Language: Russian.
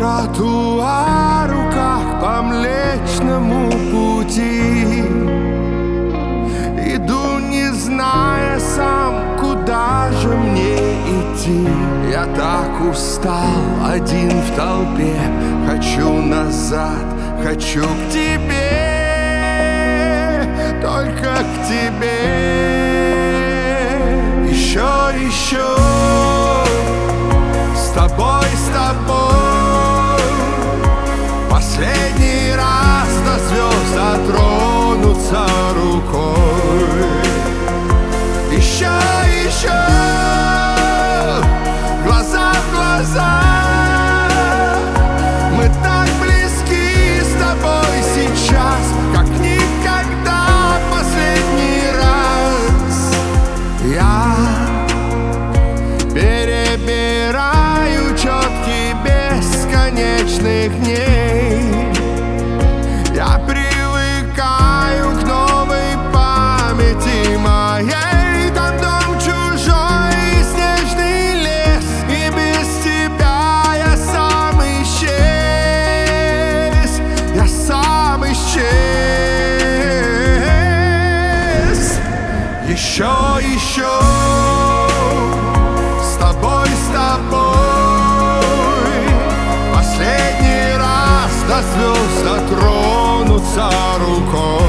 тротуару, как по Млечному пути. Иду, не зная сам, куда же мне идти. Я так устал, один в толпе. Хочу назад, хочу к тебе, только к тебе. Еще с тобой, последний раз до звезд дотронуться рукой. Еще глаза в глаза. Мы так близки с тобой сейчас, как никогда. Последний раз я перебираю четки бесконечных дней. Я привыкаю к новой памяти моей. Там дом чужой и снежный лес, и без тебя я сам исчез. Я сам исчез. Еще с тобой, последний раз до звезд дотронуться рукой.